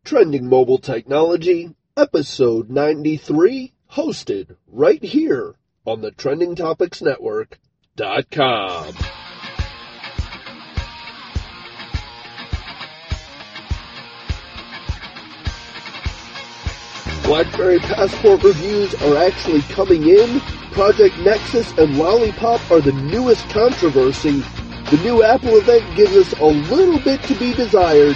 Trending Mobile Technology, episode 93, hosted right here on the TrendingTopicsNetwork.com. BlackBerry Passport reviews are actually coming in. Project Nexus and Lollipop are the newest controversy. The new Apple event gives us a little bit to be desired.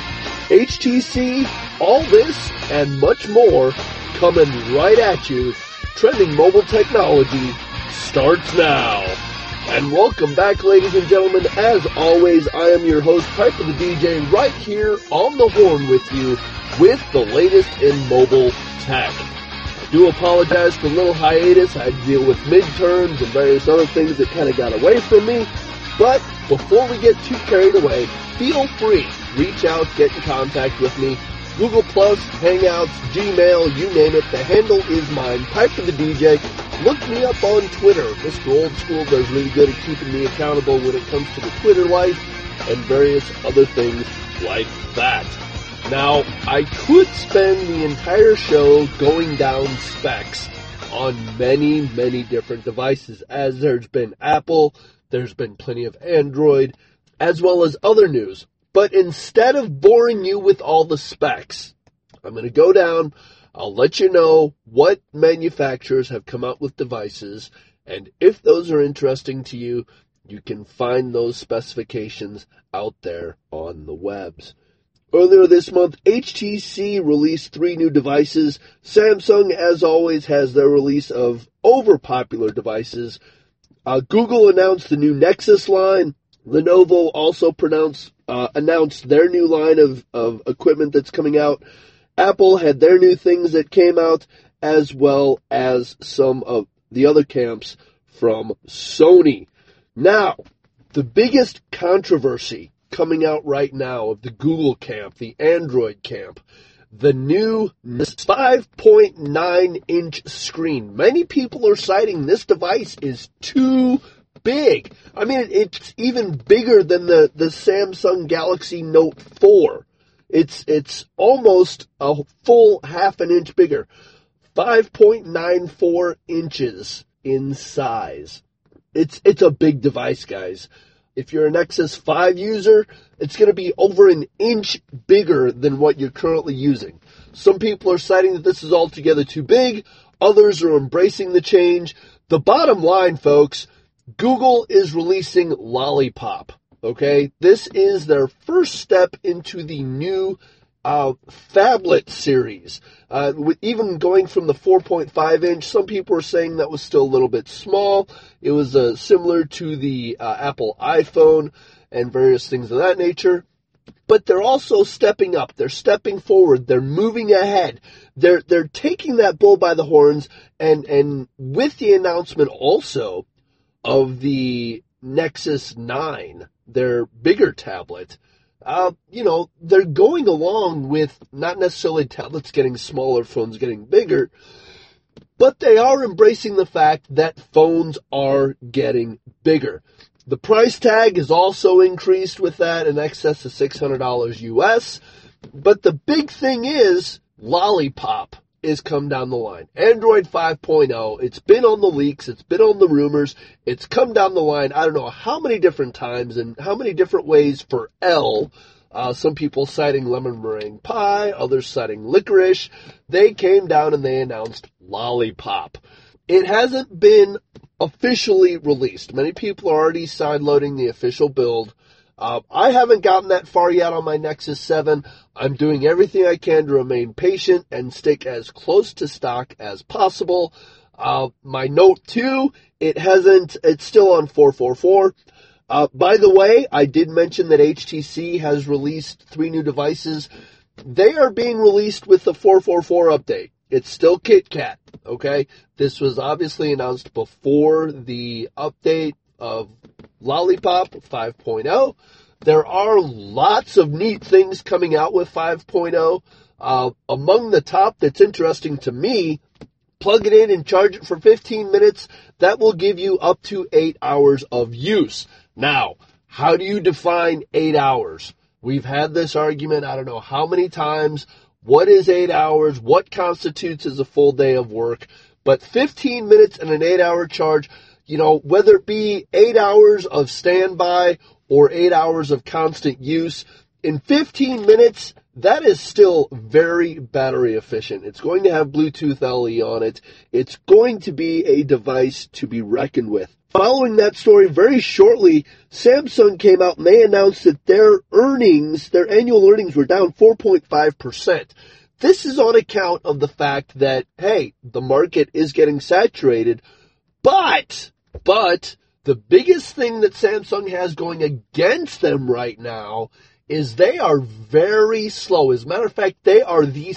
HTC, all this and much more coming right at you. Trending Mobile Technology starts now. And welcome back, ladies and gentlemen. As always, I am your host, Piper the DJ, right here on the horn with you with the latest in mobile tech. I do apologize for a little hiatus. I deal with midterms and various other things that kind of got away from me. But before we get too carried away, feel free. Reach out, get in contact with me. Google+, Hangouts, Gmail, you name it. The handle is mine, Piper the DJ. Look me up on Twitter. Mr. Old School does really good at keeping me accountable when it comes to the Twitter life and various other things like that. Now, I could spend the entire show going down specs on many, many different devices, as there's been Apple, there's been plenty of Android, as well as other news. But instead of boring you with all the specs, I'm going to go down, I'll let you know what manufacturers have come out with devices, and if those are interesting to you, you can find those specifications out there on the webs. Earlier this month, HTC released 3 new devices. Samsung, as always, has their release of overpopular devices. Google announced the new Nexus line. Lenovo also announced their new line of equipment that's coming out. Apple had their new things that came out, as well as some of the other camps from Sony. Now, the biggest controversy coming out right now of the Google camp, the Android camp, the new 5.9-inch screen. Many people are citing this device is too big. I mean, it's even bigger than the Samsung Galaxy Note 4. It's almost a full half an inch bigger. 5.94 inches in size. It's a big device, guys. If you're a Nexus 5 user, it's going to be over an inch bigger than what you're currently using. Some people are citing that this is altogether too big. Others are embracing the change. The bottom line, folks, Google is releasing Lollipop, okay? This is their first step into the new phablet series. Even going from the 4.5-inch, some people are saying that was still a little bit small. It was similar to the Apple iPhone and various things of that nature. But they're also stepping up. They're stepping forward. They're moving ahead. They're taking that bull by the horns, and with the announcement also of the Nexus 9, their bigger tablet, they're going along with not necessarily tablets getting smaller, phones getting bigger, but they are embracing the fact that phones are getting bigger. The price tag is also increased with that in excess of $600 US, but the big thing is Lollipop is come down the line. Android 5.0, it's been on the leaks, it's been on the rumors, it's come down the line, I don't know how many different times and how many different ways for L. Some people citing lemon meringue pie, others citing licorice. They came down and they announced Lollipop. It hasn't been officially released. Many people are already sideloading the official build. I haven't gotten that far yet on my Nexus 7. I'm doing everything I can to remain patient and stick as close to stock as possible. My Note 2, it's still on 444. By the way, I did mention that HTC has released 3 new devices. They are being released with the 444 update. It's still KitKat, okay? This was obviously announced before the update of Lollipop 5.0. There are lots of neat things coming out with 5.0. Among the top that's interesting to me, plug it in and charge it for 15 minutes. That will give you up to 8 hours of use. Now, how do you define 8 hours? We've had this argument I don't know how many times what is 8 hours, what constitutes as a full day of work. But 15 minutes and an 8-hour charge, whether it be 8 hours of standby or 8 hours of constant use, in 15 minutes, that is still very battery efficient. It's going to have Bluetooth LE on it. It's going to be a device to be reckoned with. Following that story, very shortly, Samsung came out and they announced that their annual earnings were down 4.5%. This is on account of the fact that, hey, the market is getting saturated, but the biggest thing that Samsung has going against them right now is they are very slow. As a matter of fact, they are the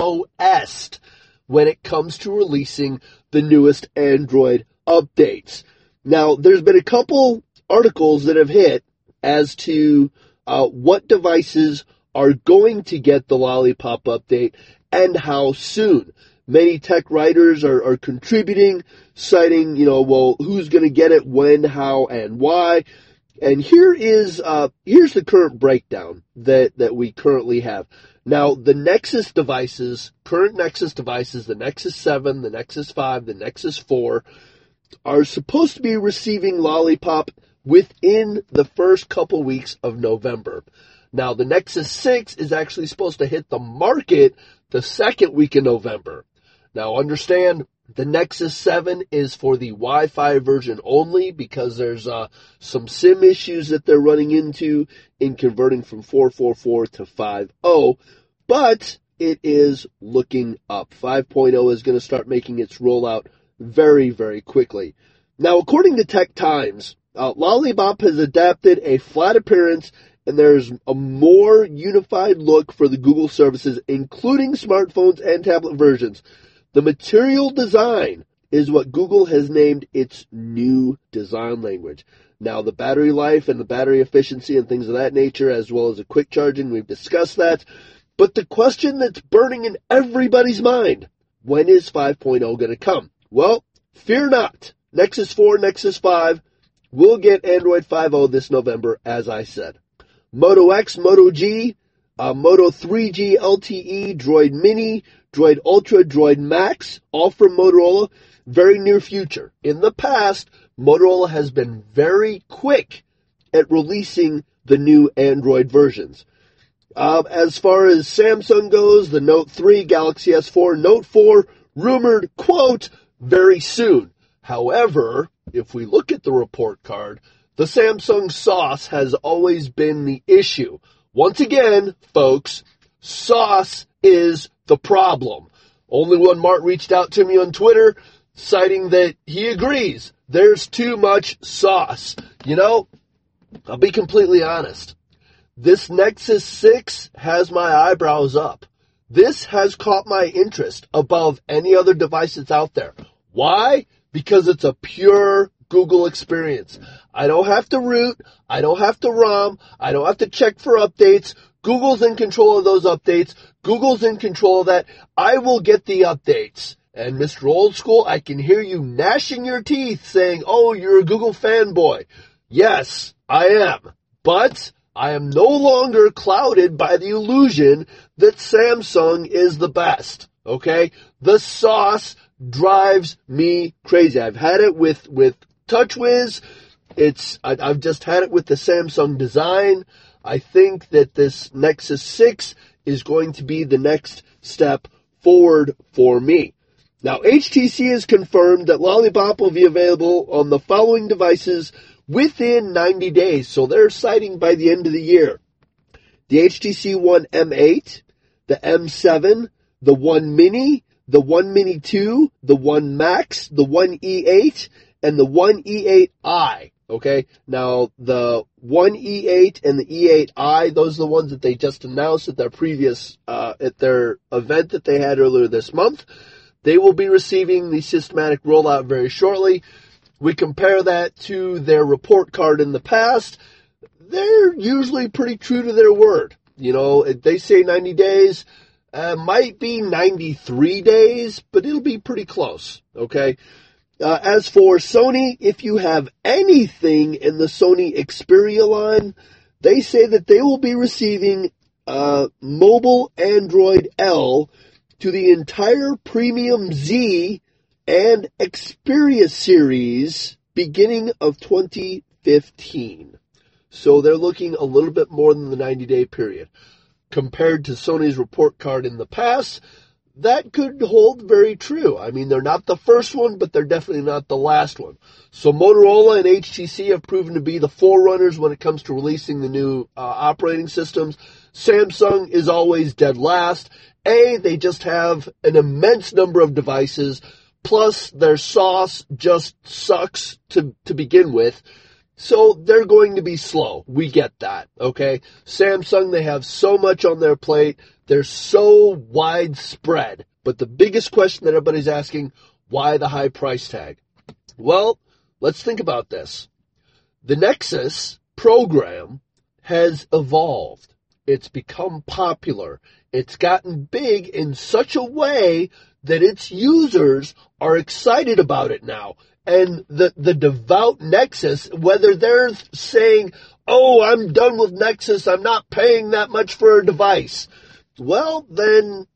slowest when it comes to releasing the newest Android updates. Now, there's been a couple articles that have hit as to what devices are going to get the Lollipop update and how soon. Many tech writers are contributing, citing, who's going to get it, when, how, and why. And here's the current breakdown that we currently have. Now, the Nexus devices, current Nexus devices, the Nexus 7, the Nexus 5, the Nexus 4, are supposed to be receiving Lollipop within the first couple weeks of November. Now, the Nexus 6 is actually supposed to hit the market the second week in November. Now, understand, the Nexus 7 is for the Wi-Fi version only because there's some SIM issues that they're running into in converting from 444 to 5.0, but it is looking up. 5.0 is going to start making its rollout very, very quickly. Now, according to Tech Times, Lollipop has adapted a flat appearance and there's a more unified look for the Google services, including smartphones and tablet versions. The material design is what Google has named its new design language. Now, the battery life and the battery efficiency and things of that nature, as well as the quick charging, we've discussed that. But the question that's burning in everybody's mind, when is 5.0 going to come? Well, fear not. Nexus 4, Nexus 5 will get Android 5.0 this November, as I said. Moto X, Moto G, Moto 3G LTE, Droid Mini, Droid Ultra, Droid Max, all from Motorola, very near future. In the past, Motorola has been very quick at releasing the new Android versions. As far as Samsung goes, the Note 3, Galaxy S4, Note 4, rumored, quote, very soon. However, if we look at the report card, the Samsung sauce has always been the issue. Once again, folks, sauce is the problem. Only one Mart reached out to me on Twitter, citing that he agrees there's too much sauce. I'll be completely honest. This Nexus 6 has my eyebrows up. This has caught my interest above any other device that's out there. Why? Because it's a pure Google experience. I don't have to root. I don't have to ROM. I don't have to check for updates. Google's in control of those updates. Google's in control of that. I will get the updates. And Mr. Old School, I can hear you gnashing your teeth saying, oh, you're a Google fanboy. Yes, I am. But I am no longer clouded by the illusion that Samsung is the best. Okay? The sauce drives me crazy. I've had it with TouchWiz. I've just had it with the Samsung design. I think that this Nexus 6 is going to be the next step forward for me. Now, HTC has confirmed that Lollipop will be available on the following devices within 90 days. So they're citing by the end of the year. The HTC One M8, the M7, the One Mini, the One Mini 2, the One Max, the One E8, and the One E8i. Okay, now the One E8 and the E8i, those are the ones that they just announced at their previous, at their event that they had earlier this month. They will be receiving the systematic rollout very shortly. We compare that to their report card in the past. They're usually pretty true to their word. They say 90 days, might be 93 days, but it'll be pretty close. Okay. As for Sony, if you have anything in the Sony Xperia line, they say that they will be receiving mobile Android L to the entire Premium Z and Xperia series beginning of 2015. So they're looking a little bit more than the 90-day period. Compared to Sony's report card in the past, that could hold very true. I mean, they're not the first one, but they're definitely not the last one. So Motorola and HTC have proven to be the forerunners when it comes to releasing the new operating systems. Samsung is always dead last. They just have an immense number of devices, plus their sauce just sucks to begin with. So they're going to be slow. We get that, okay? Samsung, they have so much on their plate. They're so widespread. But the biggest question that everybody's asking, why the high price tag? Well, let's think about this. The Nexus program has evolved. It's become popular. It's gotten big in such a way that its users are excited about it now. And the devout Nexus, whether they're saying, oh, I'm done with Nexus, I'm not paying that much for a device. Well, then,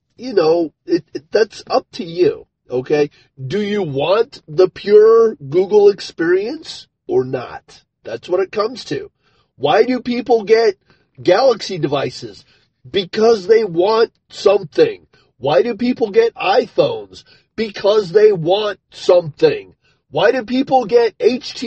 that's up to you, okay? Do you want the pure Google experience or not? That's what it comes to. Why do people get Galaxy devices? Because they want something. Why do people get iPhones? Because they want something. Why do people get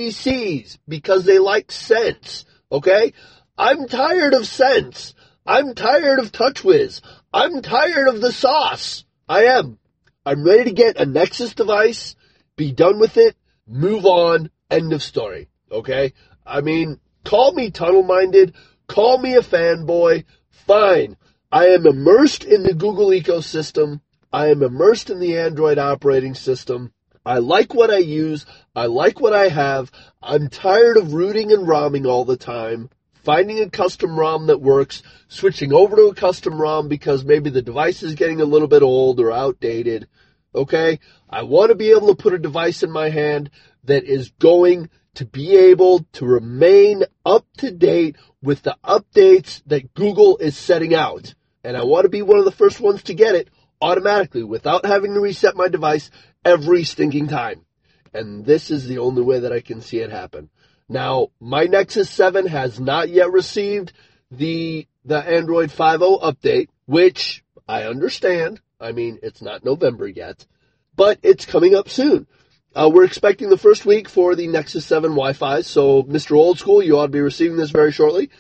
HTCs? Because they like Sense, okay? I'm tired of Sense. I'm tired of TouchWiz. I'm tired of the sauce. I am. I'm ready to get a Nexus device, be done with it, move on, end of story, okay? I mean, call me tunnel-minded, call me a fanboy, fine. I am immersed in the Google ecosystem. I am immersed in the Android operating system. I like what I use. I like what I have. I'm tired of rooting and ROMing all the time, finding a custom ROM that works, switching over to a custom ROM because maybe the device is getting a little bit old or outdated. Okay? I want to be able to put a device in my hand that is going to be able to remain up to date with the updates that Google is setting out. And I want to be one of the first ones to get it automatically without having to reset my device every stinking time. And this is the only way that I can see it happen. Now, my Nexus 7 has not yet received the Android 5.0 update, which I understand. I mean, it's not November yet, but it's coming up soon. We're expecting the first week for the Nexus 7 Wi-Fi, so Mr. Old School, you ought to be receiving this very shortly.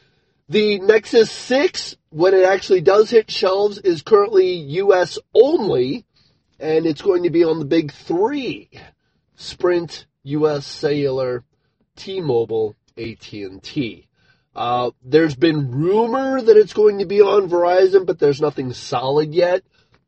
The Nexus 6, when it actually does hit shelves, is currently US only, and it's going to be on the big three: Sprint, US Cellular, T-Mobile, AT&T. There's been rumor that it's going to be on Verizon, but there's nothing solid yet.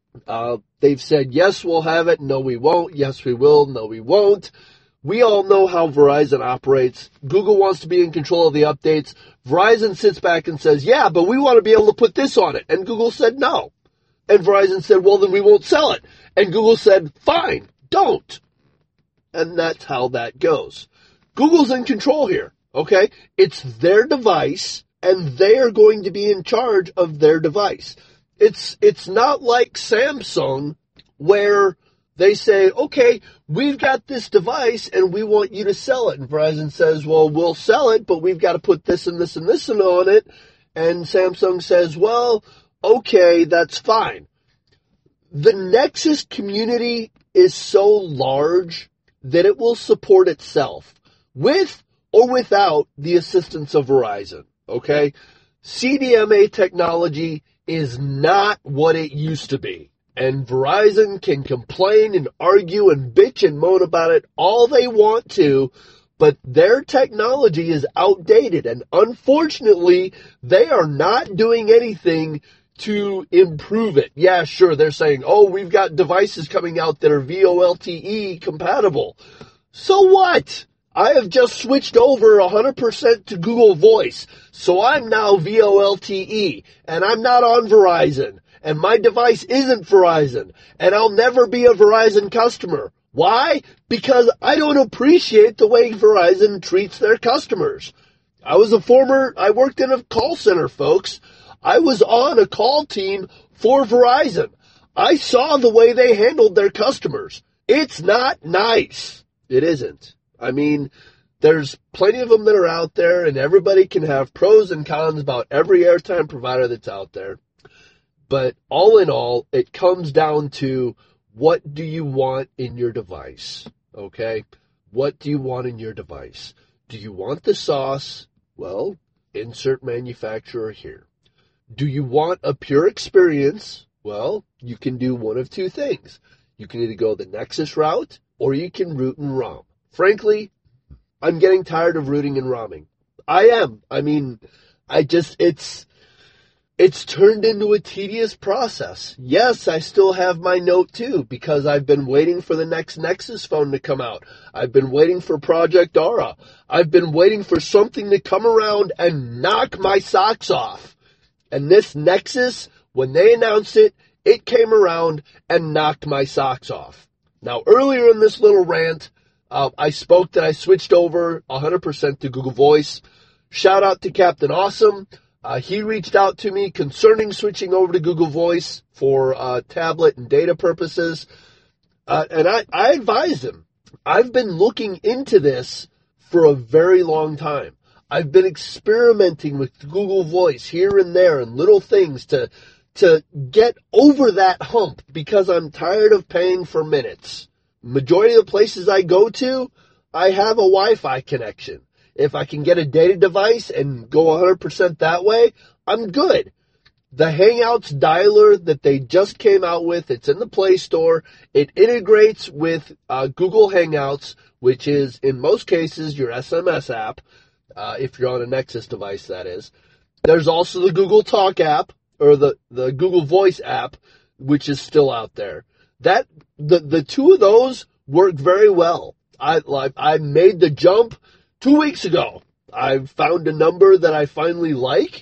They've said, yes, we'll have it. No, we won't. Yes, we will. No, we won't. We all know how Verizon operates. Google wants to be in control of the updates. Verizon sits back and says, yeah, but we want to be able to put this on it. And Google said no. And Verizon said, well, then we won't sell it. And Google said, fine, don't. And that's how that goes. Google's in control here, okay? It's their device, and they are going to be in charge of their device. It's not like Samsung, where they say, okay, we've got this device, and we want you to sell it. And Verizon says, well, we'll sell it, but we've got to put this and this and this on it. And Samsung says, well, okay, that's fine. The Nexus community is so large that it will support itself, with or without the assistance of Verizon, okay? CDMA technology is not what it used to be. And Verizon can complain and argue and bitch and moan about it all they want to, but their technology is outdated. And unfortunately, they are not doing anything to improve it. Yeah, sure, they're saying, oh, we've got devices coming out that are VoLTE compatible. So what? I have just switched over 100% to Google Voice, so I'm now VoLTE, and I'm not on Verizon, and my device isn't Verizon, and I'll never be a Verizon customer. Why? Because I don't appreciate the way Verizon treats their customers. I worked in a call center, folks. I was on a call team for Verizon. I saw the way they handled their customers. It's not nice. It isn't. I mean, there's plenty of them that are out there, and everybody can have pros and cons about every airtime provider that's out there. But all in all, it comes down to, what do you want in your device? Okay? What do you want in your device? Do you want the sauce? Well, insert manufacturer here. Do you want a pure experience? Well, you can do one of two things. You can either go the Nexus route, or you can root and ROM. Frankly, I'm getting tired of rooting and ROMing. I am. I mean, it's turned into a tedious process. Yes, I still have my Note 2 because I've been waiting for the next Nexus phone to come out. I've been waiting for Project Aura. I've been waiting for something to come around and knock my socks off. And this Nexus, when they announced it, it came around and knocked my socks off. Now, earlier in this little rant, I spoke that I switched over 100% to Google Voice. Shout out to Captain Awesome. He reached out to me concerning switching over to Google Voice for tablet and data purposes. And I advised him. I've been looking into this for a very long time. I've been experimenting with Google Voice here and there and little things to get over that hump because I'm tired of paying for minutes. Majority of the places I go to, I have a Wi-Fi connection. If I can get a data device and go 100% that way, I'm good. The Hangouts dialer that they just came out with, it's in the Play Store. It integrates with Google Hangouts, which is, in most cases, your SMS app, if you're on a Nexus device, that is. There's also the Google Talk app, or the Google Voice app, which is still out there. The two of those work very well. I made the jump 2 weeks ago. I found a number that I finally like,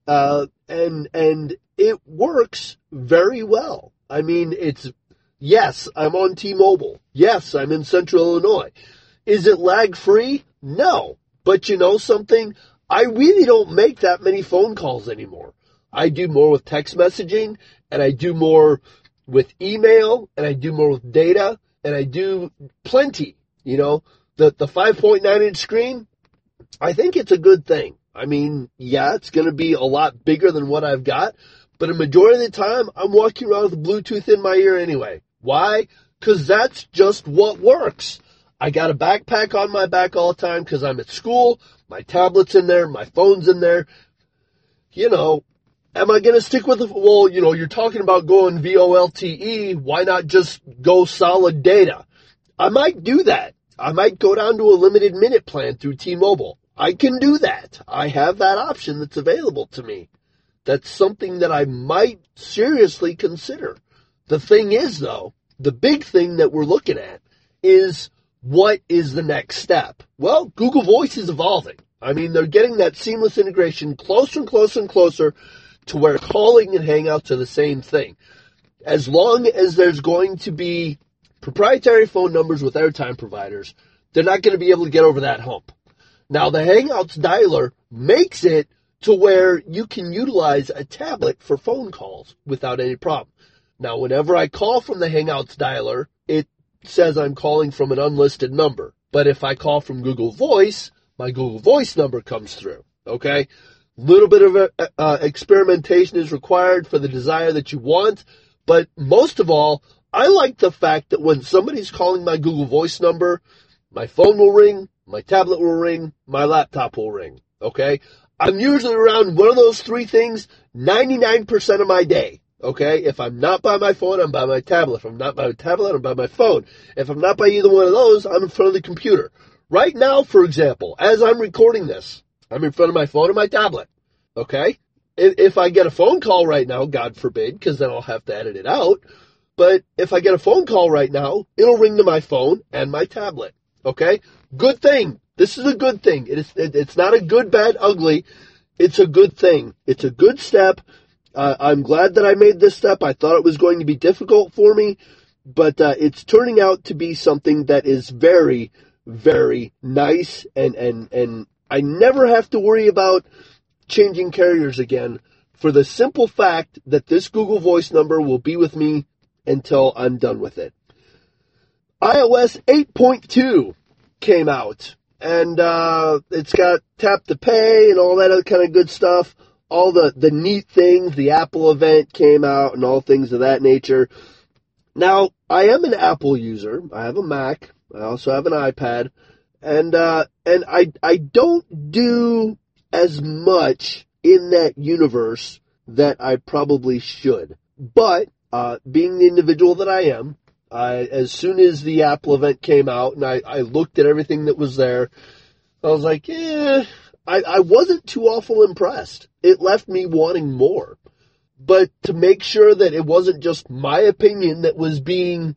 and it works very well. I mean, yes, I'm on T-Mobile. Yes, I'm in Central Illinois. Is it lag-free? No. But you know something? I really don't make that many phone calls anymore. I do more with text messaging, and I do more with email, and I do more with data, and I do plenty. You know, the 5.9-inch screen, I think it's a good thing. I mean, yeah, it's going to be a lot bigger than what I've got, but a majority of the time, I'm walking around with Bluetooth in my ear anyway. Why? Because that's just what works. I got a backpack on my back all the time because I'm at school. My tablet's in there. My phone's in there. You know, am I going to stick with it? Well, you know, you're talking about going VoLTE. Why not just go solid data? I might do that. I might go down to a limited minute plan through T-Mobile. I can do that. I have that option that's available to me. That's something that I might seriously consider. The thing is, though, the big thing that we're looking at is, what is the next step? Well, Google Voice is evolving. I mean, they're getting that seamless integration closer and closer and closer to where calling and Hangouts are the same thing. As long as there's going to be proprietary phone numbers with airtime providers, they're not going to be able to get over that hump. Now, the Hangouts dialer makes it to where you can utilize a tablet for phone calls without any problem. Now, whenever I call from the Hangouts dialer, it says I'm calling from an unlisted number. But if I call from Google Voice, my Google Voice number comes through, okay? Little bit of experimentation is required for the desire that you want, but most of all, I like the fact that when somebody's calling my Google Voice number, my phone will ring, my tablet will ring, my laptop will ring, okay? I'm usually around one of those three things 99% of my day, okay? If I'm not by my phone, I'm by my tablet. If I'm not by my tablet, I'm by my phone. If I'm not by either one of those, I'm in front of the computer. Right now, for example, as I'm recording this, I'm in front of my phone and my tablet, okay? If I get a phone call right now, God forbid, because then I'll have to edit it out, but if I get a phone call right now, it'll ring to my phone and my tablet, okay? Good thing. This is a good thing. It's not a good, bad, ugly. It's a good thing. It's a good step. I'm glad that I made this step. I thought it was going to be difficult for me, but it's turning out to be something that is very, very nice, and I never have to worry about changing carriers again for the simple fact that this Google Voice number will be with me until I'm done with it. iOS 8.2 came out, and it's got tap to pay and all that other kind of good stuff. All the neat things, the Apple event came out and all things of that nature. Now, I am an Apple user. I have a Mac. I also have an iPad. And I don't do as much in that universe that I probably should. But, being the individual that I am, as soon as the Apple event came out and I looked at everything that was there, I was like, I wasn't too awful impressed. It left me wanting more. But to make sure that it wasn't just my opinion that was being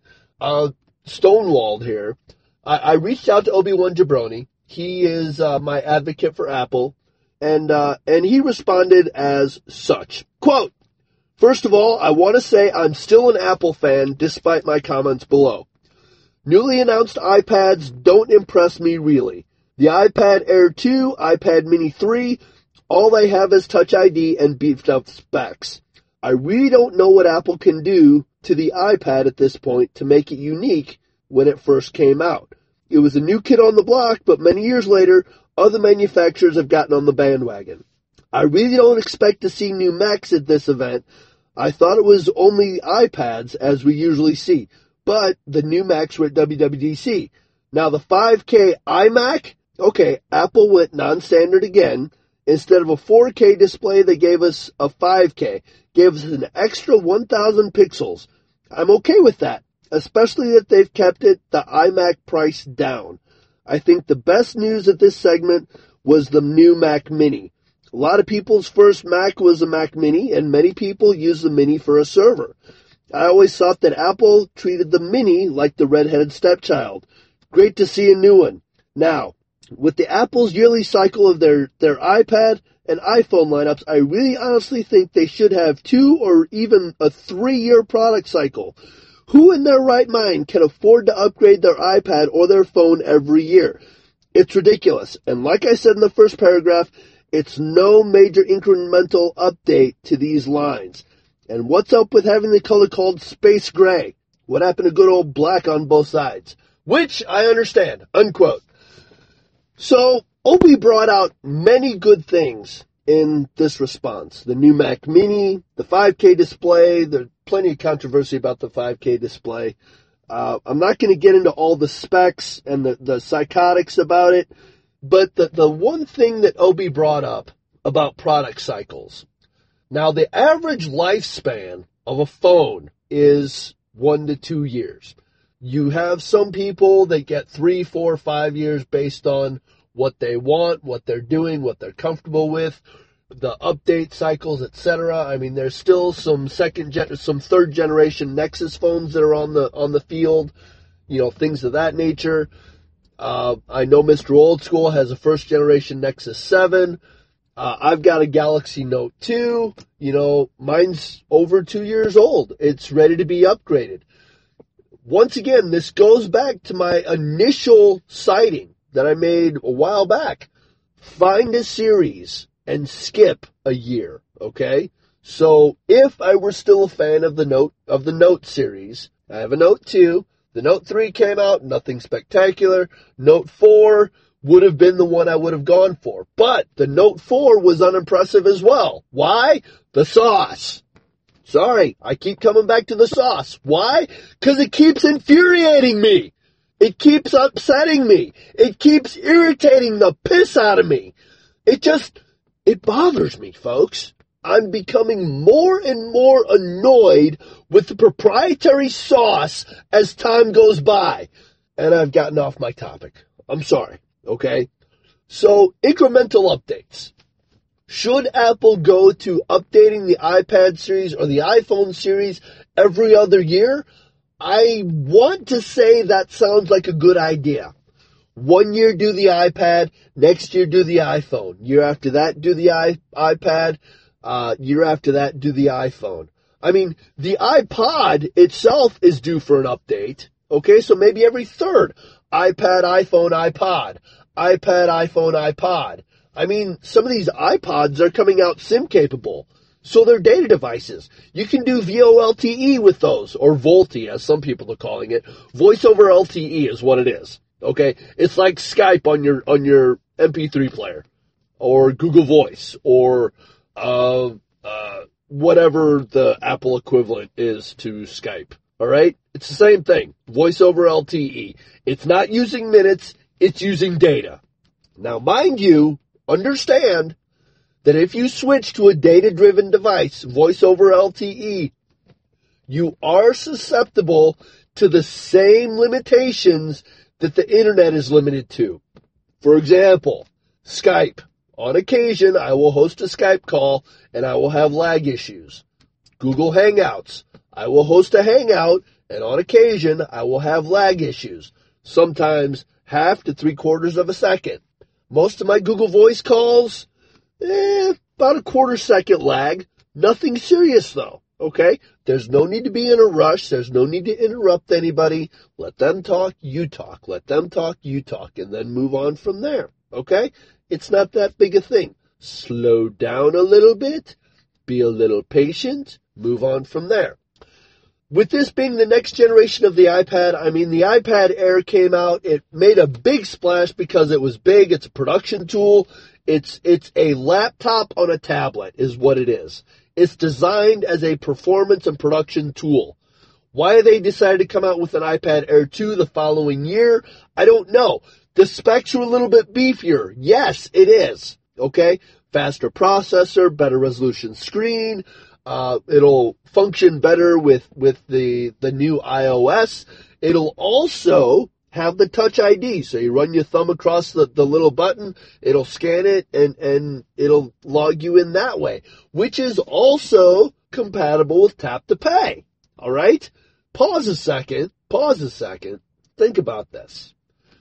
stonewalled here, I reached out to Obi-Wan Jabroni. He is my advocate for Apple, and he responded as such. Quote, "First of all, I want to say I'm still an Apple fan despite my comments below. Newly announced iPads don't impress me really. The iPad Air 2, iPad Mini 3, all they have is Touch ID and beefed up specs. I really don't know what Apple can do to the iPad at this point to make it unique when it first came out. It was a new kid on the block, but many years later, other manufacturers have gotten on the bandwagon. I really don't expect to see new Macs at this event. I thought it was only iPads, as we usually see, but the new Macs were at WWDC. Now the 5K iMac, okay, Apple went non-standard again. Instead of a 4K display, they gave us a 5K, gave us an extra 1,000 pixels. I'm okay with that, especially that they've kept the iMac price down. I think the best news at this segment was the new Mac Mini. A lot of people's first Mac was a Mac Mini, and many people use the Mini for a server. I always thought that Apple treated the Mini like the redheaded stepchild. Great to see a new one. Now, with the Apple's yearly cycle of their iPad and iPhone lineups, I really honestly think they should have 2 or even a 3-year product cycle. Who in their right mind can afford to upgrade their iPad or their phone every year? It's ridiculous. And like I said in the first paragraph, it's no major incremental update to these lines. And what's up with having the color called space gray? What happened to good old black on both sides? Which I understand, unquote. So, Obi brought out many good things in this response. The new Mac Mini, the 5K display, there's plenty of controversy about the 5K display. I'm not going to get into all the specs and the psychotics about it, but the one thing that Obi brought up about product cycles. Now, the average lifespan of a phone is 1 to 2 years. You have some people that get 3, 4, 5 years based on what they want, what they're doing, what they're comfortable with, the update cycles, etc. I mean, there's still some third generation Nexus phones that are on the field, things of that nature. I know Mr. Old School has a first generation Nexus 7. I've got a Galaxy Note 2. Mine's over 2 years old. It's ready to be upgraded. Once again, this goes back to my initial citing that I made a while back. Find a series and skip a year, okay? So if I were still a fan of the Note series, I have a Note 2, the Note 3 came out, nothing spectacular. Note 4 would have been the one I would have gone for. But the Note 4 was unimpressive as well. Why? The sauce. Sorry, I keep coming back to the sauce. Why? Because it keeps infuriating me. It keeps upsetting me. It keeps irritating the piss out of me. It bothers me, folks. I'm becoming more and more annoyed with the proprietary sauce as time goes by. And I've gotten off my topic. I'm sorry, okay? So, incremental updates. Should Apple go to updating the iPad series or the iPhone series every other year? I want to say that sounds like a good idea. 1 year do the iPad, next year do the iPhone. Year after that do the iPad, year after that do the iPhone. I mean, the iPod itself is due for an update. Okay, so maybe every third. iPad, iPhone, iPod. iPad, iPhone, iPod. I mean, some of these iPods are coming out SIM capable. So they're data devices. You can do VoLTE with those, or VoLTE, as some people are calling it. Voice over LTE is what it is. Okay? It's like Skype on your MP3 player, or Google Voice, or whatever the Apple equivalent is to Skype. All right? It's the same thing. Voice over LTE. It's not using minutes, it's using data. Now, mind you, understand that if you switch to a data-driven device, voice over LTE, you are susceptible to the same limitations that the internet is limited to. For example, Skype. On occasion, I will host a Skype call and I will have lag issues. Google Hangouts. I will host a Hangout and on occasion, I will have lag issues. Sometimes half to 3/4 of a second. Most of my Google Voice calls, about a 1/4 second lag. Nothing serious though, okay? There's no need to be in a rush. There's no need to interrupt anybody. Let them talk, you talk. Let them talk, you talk, and then move on from there, okay? It's not that big a thing. Slow down a little bit, be a little patient, move on from there. With this being the next generation of the iPad, I mean, the iPad Air came out. It made a big splash because it was big. It's a production tool. It's a laptop on a tablet is what it is. It's designed as a performance and production tool. Why they decided to come out with an iPad Air 2 the following year, I don't know. The specs are a little bit beefier. Yes, it is. Okay? Faster processor, better resolution screen. It'll function better with the new iOS. It'll also have the Touch ID. So you run your thumb across the little button, it'll scan it, and it'll log you in that way, which is also compatible with Tap to Pay. All right? Pause a second. Think about this.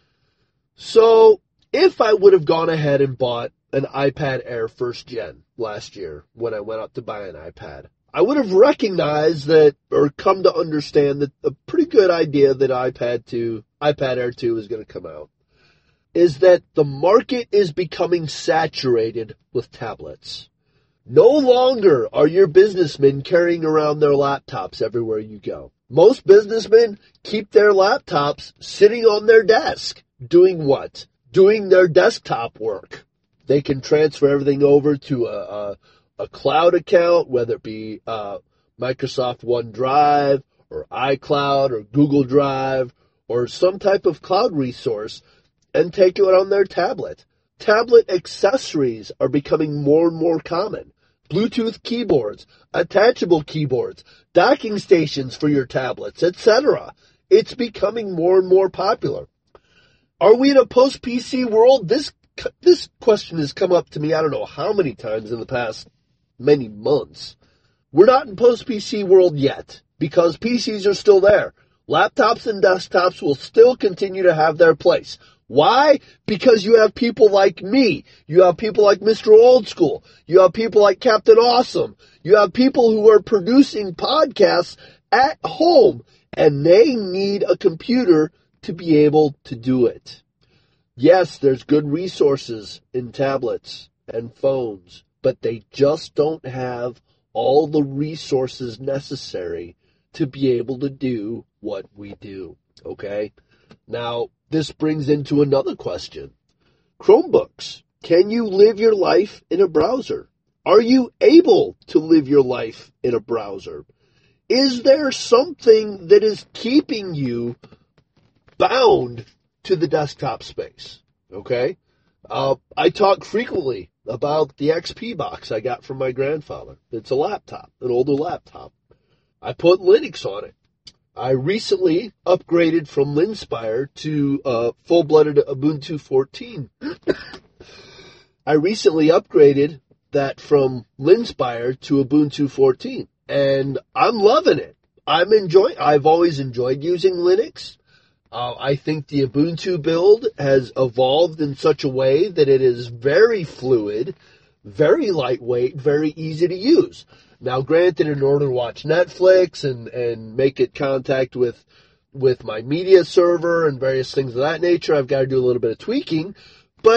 So if I would have gone ahead and bought an iPad Air 1st Gen last year when I went out to buy an iPad, I would have recognized that, or come to understand that a pretty good idea that iPad Air 2 is going to come out, is that the market is becoming saturated with tablets. No longer are your businessmen carrying around their laptops everywhere you go. Most businessmen keep their laptops sitting on their desk. Doing what? Doing their desktop work. They can transfer everything over to a cloud account, whether it be Microsoft OneDrive or iCloud or Google Drive or some type of cloud resource, and take it on their tablet. Tablet accessories are becoming more and more common. Bluetooth keyboards, attachable keyboards, docking stations for your tablets, etc. It's becoming more and more popular. Are we in a post-PC world? This question has come up to me I don't know how many times in the past many months. We're not in post-PC world yet because PCs are still there. Laptops and desktops will still continue to have their place. Why? Because you have people like me. You have people like Mr. Old School. You have people like Captain Awesome. You have people who are producing podcasts at home, and they need a computer to be able to do it. Yes, there's good resources in tablets and phones, but they just don't have all the resources necessary to be able to do what we do, okay? Now, this brings into another question. Chromebooks. Can you live your life in a browser? Are you able to live your life in a browser? Is there something that is keeping you bound to the desktop space? Okay? I talk frequently about the XP box I got from my grandfather. It's a laptop, an older laptop. I put Linux on it. I recently upgraded from Linspire to full-blooded Ubuntu 14. I recently upgraded that from Linspire to Ubuntu 14, and I'm loving it. I've always enjoyed using Linux. I think the Ubuntu build has evolved in such a way that it is very fluid, very lightweight, very easy to use. Now, granted, in order to watch Netflix and make it contact with my media server and various things of that nature, I've got to do a little bit of tweaking, but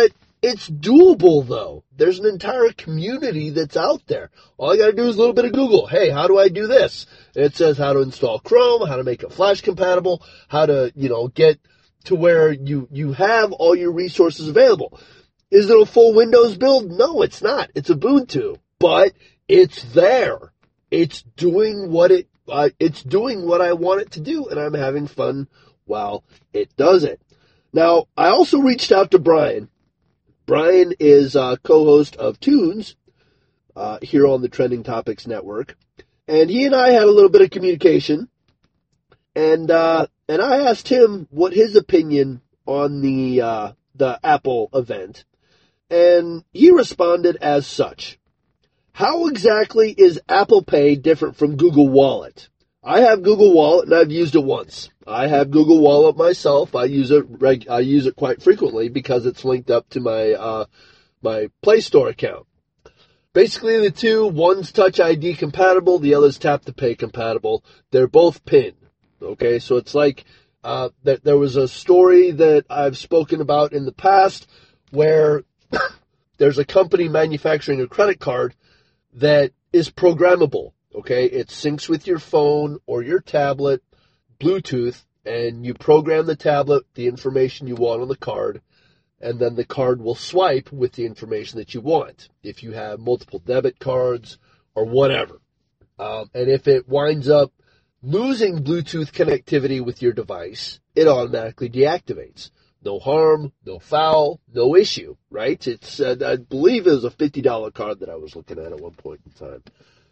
It's doable, though. There's an entire community that's out there. All I got to do is a little bit of Google. Hey, how do I do this? And it says how to install Chrome, how to make it Flash compatible, how to, get to where you have all your resources available. Is it a full Windows build? No, it's not. It's Ubuntu, but it's there. It's doing what I want it to do, and I'm having fun while it does it. Now, I also reached out to Brian. Brian is a co-host of Tunes here on the Trending Topics Network, and he and I had a little bit of communication, and I asked him what his opinion on the Apple event, and he responded as such. How exactly is Apple Pay different from Google Wallet? I have Google Wallet and I've used it once. I have Google Wallet myself. I use it quite frequently because it's linked up to my Play Store account. Basically the two, one's Touch ID compatible, the other's Tap to Pay compatible. They're both PIN. Okay, so it's like there was a story that I've spoken about in the past where there's a company manufacturing a credit card that is programmable. Okay, it syncs with your phone or your tablet, Bluetooth, and you program the tablet, the information you want on the card, and then the card will swipe with the information that you want, if you have multiple debit cards or whatever. And if it winds up losing Bluetooth connectivity with your device, it automatically deactivates. No harm, no foul, no issue, right? It's, I believe it was a $50 card that I was looking at one point in time.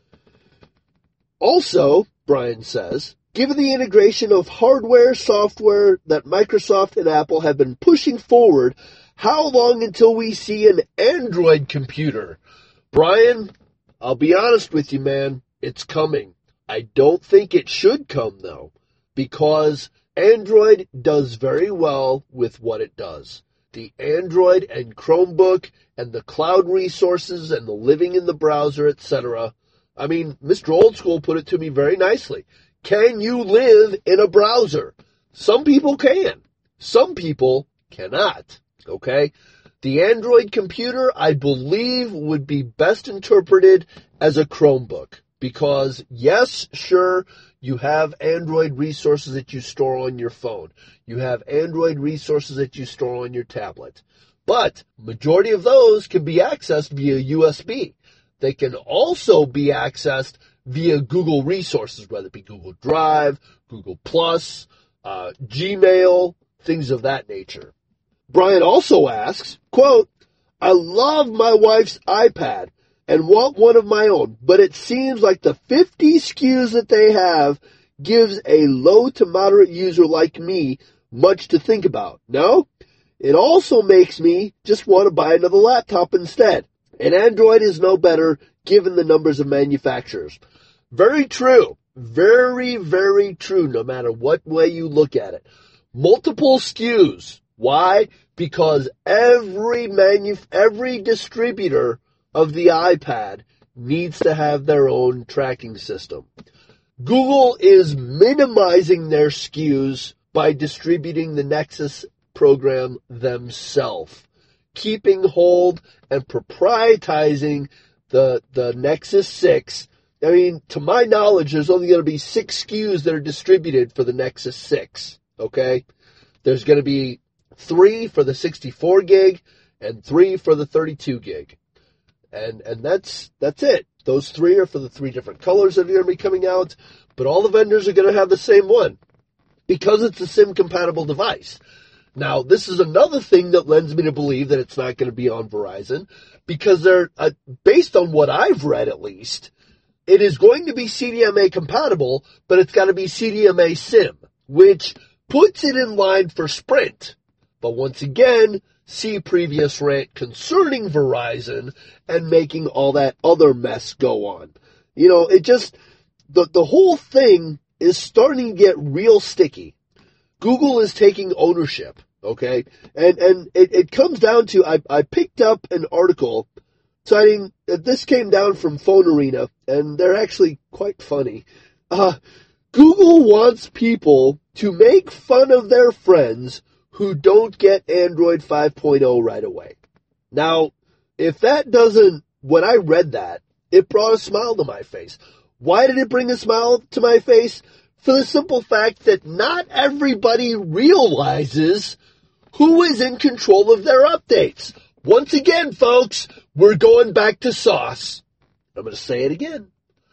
Also, Brian says, given the integration of hardware, software that Microsoft and Apple have been pushing forward, how long until we see an Android computer? Brian, I'll be honest with you, man, it's coming. I don't think it should come, though, because Android does very well with what it does. The Android and Chromebook and the cloud resources and the living in the browser, etc. I mean, Mr. Old School put it to me very nicely. Can you live in a browser? Some people can. Some people cannot. Okay? The Android computer, I believe, would be best interpreted as a Chromebook. Because, yes, sure, you have Android resources that you store on your phone. You have Android resources that you store on your tablet. But majority of those can be accessed via USB. They can also be accessed via Google resources, whether it be Google Drive, Google Plus, Gmail, things of that nature. Brian also asks, quote, I love my wife's iPad and want one of my own, but it seems like the 50 SKUs that they have gives a low to moderate user like me much to think about. No? It also makes me just want to buy another laptop instead. And Android is no better given the numbers of manufacturers. Very true. Very, very true, no matter what way you look at it. Multiple SKUs. Why? Because every distributor of the iPad needs to have their own tracking system. Google is minimizing their SKUs by distributing the Nexus program themselves, keeping hold and proprietizing the Nexus 6. I mean, to my knowledge, there's only going to be 6 SKUs that are distributed for the Nexus 6, okay? There's going to be 3 for the 64 gig and 3 for the 32 gig. And that's it. Those 3 are for the 3 different colors that are going to be coming out, but all the vendors are going to have the same one because it's a SIM-compatible device. Now, this is another thing that lends me to believe that it's not going to be on Verizon because they're, based on what I've read at least, it is going to be CDMA compatible, but it's got to be CDMA SIM, which puts it in line for Sprint. But once again, see previous rant concerning Verizon and making all that other mess go on. You know, it just, the whole thing is starting to get real sticky. Google is taking ownership, okay? And it comes down to, I picked up an article citing, this came down from Phone Arena, and they're actually quite funny. Google wants people to make fun of their friends who don't get Android 5.0 right away. Now, if that doesn't, when I read that, it brought a smile to my face. Why did it bring a smile to my face? For the simple fact that not everybody realizes who is in control of their updates. Once again, folks, we're going back to sauce. I'm going to say it again.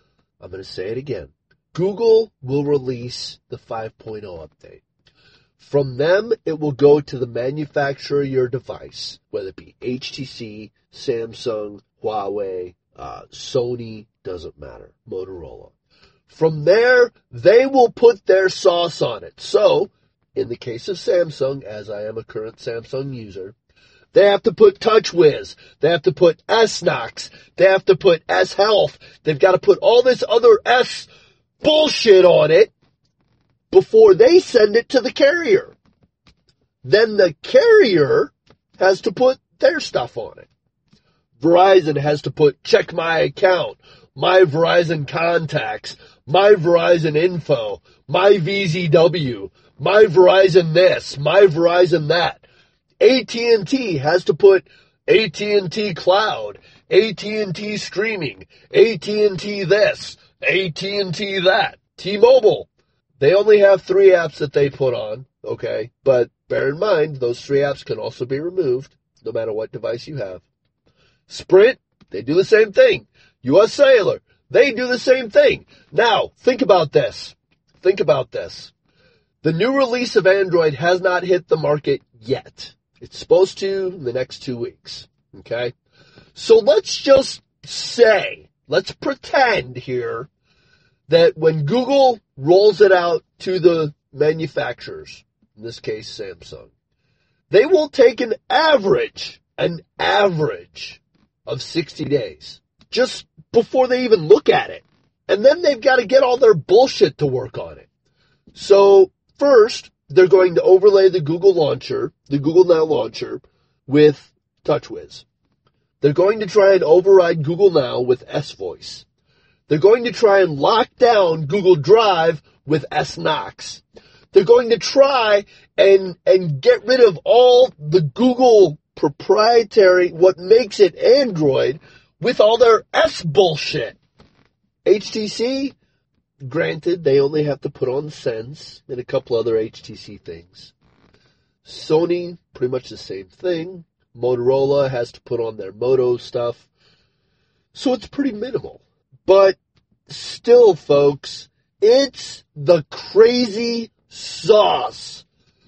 Google will release the 5.0 update. From them, it will go to the manufacturer of your device, whether it be HTC, Samsung, Huawei, Sony, doesn't matter, Motorola. From there, they will put their sauce on it. So, in the case of Samsung, as I am a current Samsung user, they have to put TouchWiz, they have to put S-Knox, they have to put S-Health, they've got to put all this other S bullshit on it before they send it to the carrier. Then the carrier has to put their stuff on it. Verizon has to put check my account, my Verizon contacts, my Verizon info, my VZW, my Verizon this, my Verizon that. AT&T has to put AT&T Cloud, AT&T Streaming, AT&T this, AT&T that. T-Mobile, they only have 3 apps that they put on, okay? But bear in mind, those 3 apps can also be removed, no matter what device you have. Sprint, they do the same thing. US Cellular, they do the same thing. Now, think about this. The new release of Android has not hit the market yet. It's supposed to in the next 2 weeks, okay? So let's just say, let's pretend here that when Google rolls it out to the manufacturers, in this case Samsung, they will take an average of 60 days, just before they even look at it. And then they've got to get all their bullshit to work on it. So first, they're going to overlay the Google launcher, the Google Now launcher, with TouchWiz. They're going to try and override Google Now with S-Voice. They're going to try and lock down Google Drive with S-Knox. They're going to try and get rid of all the Google proprietary, what makes it Android, with all their S bullshit. HTC, granted, they only have to put on Sense and a couple other HTC things. Sony, pretty much the same thing. Motorola has to put on their Moto stuff. So it's pretty minimal. But still, folks, it's the crazy sauce.